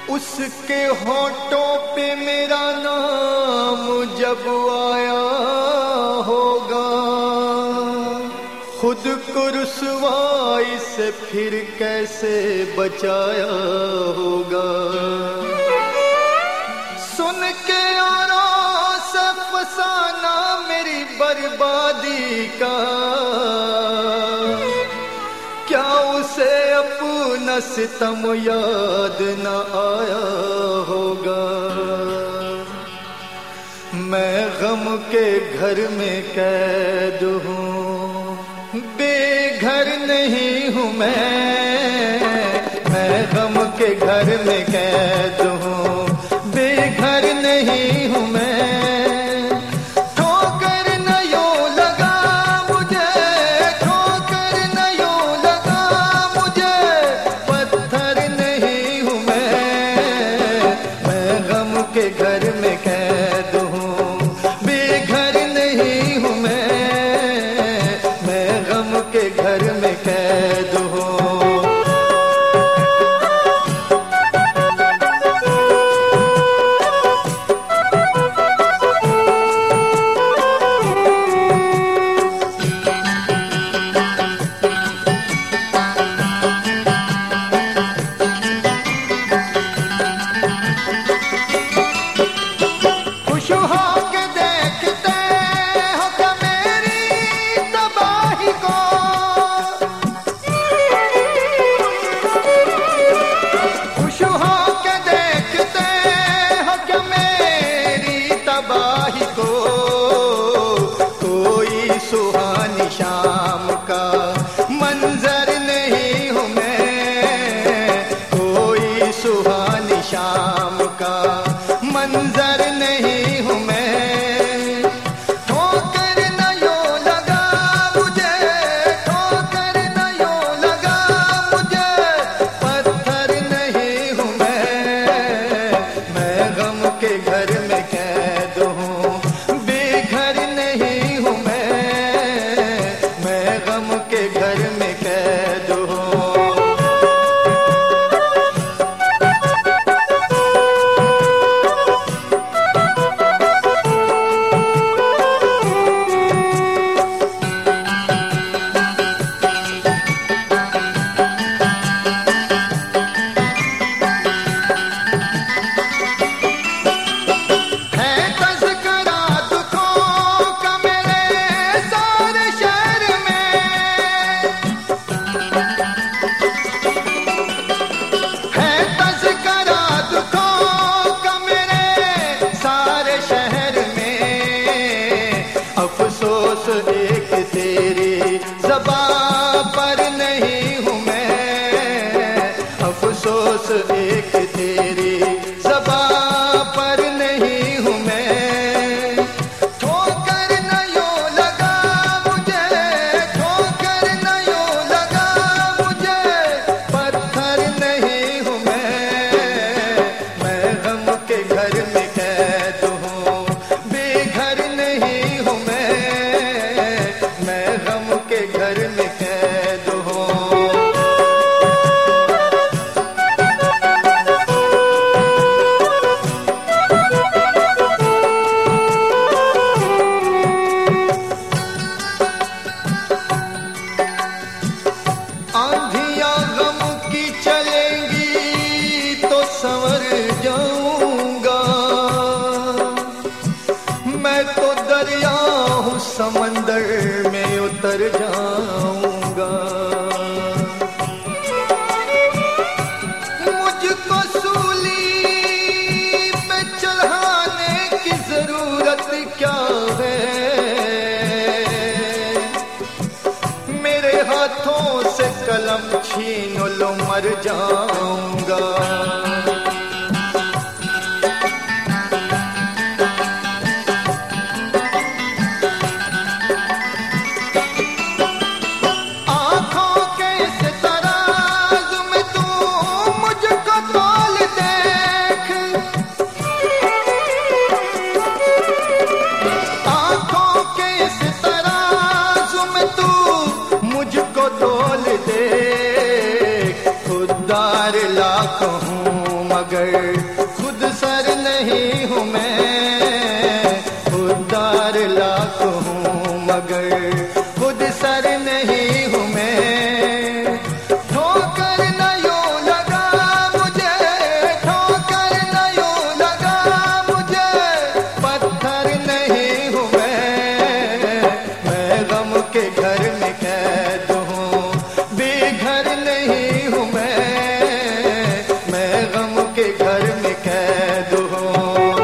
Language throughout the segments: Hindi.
उसके होठों पे मेरा नाम जब आया होगा, खुद को रुसवाई से फिर कैसे बचाया होगा। सुन के औरों से फसाना मेरी बर्बादी का, क्या उसे अपना सितम याद न आया होगा। मैं गम के घर में कैद हूँ, बेघर नहीं हूँ मैं गम के घर में कैद हूँ, बेघर नहीं हूँ मैं। सुहानी शाम का मंजर नहीं हूँ मैं, कोई सुहानी शाम का मंजर नहीं हूँ मैं। ठोकर न यूं लगा मुझे, ठोकर न यूं लगा मुझे, पत्थर नहीं हूँ मैं गम के घर में कैद हूँ, बेघर नहीं हूँ मैं गम के घर में कैद हूँ। अफसोस एक तेरी ज़बां पर नहीं हूँ मैं, अफसोस एक तेरी ज़बां पर नहीं हूँ मैं। ठोकर न यूं लगा मुझे, ठोकर न यूं लगा मुझे, पत्थर नहीं हूँ मैं गम के घर में कैद हूँ, बेघर नहीं हूँ मैं गम के घर में कैद हूँ। आंधियां गम की चलेंगी तो संवर जाऊंगा, मैं तो दरिया हूँ समंदर में उतर जाऊंगा। मुझको सूली पे चढ़ाने की जरूरत क्या है, मेरे हाथों से कलम छीन लो मर जाऊंगा। लाख हूँ मगर खुद सर नहीं हूँ मैं, खुददार लाख हूँ मगर खुद सर नहीं हूँ मैं। ठोकर न यूं लगा मुझे, ठोकर न यूं लगा मुझे, पत्थर नहीं हूँ मैं गम के घर में कैद हूँ, बेघर नहीं हूँ मैं गम के घर में कैद हूँ।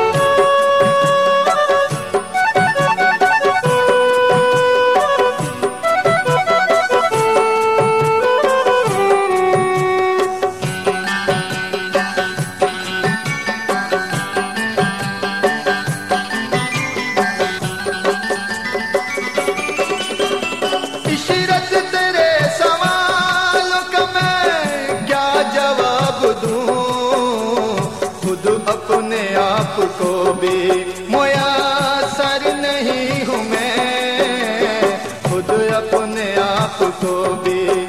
इशरत तेरे सवालों का मैं क्या जवाब दूं, खुद अपने आप को भी मुयस्सर नहीं हूँ मैं, खुद अपने आप को भी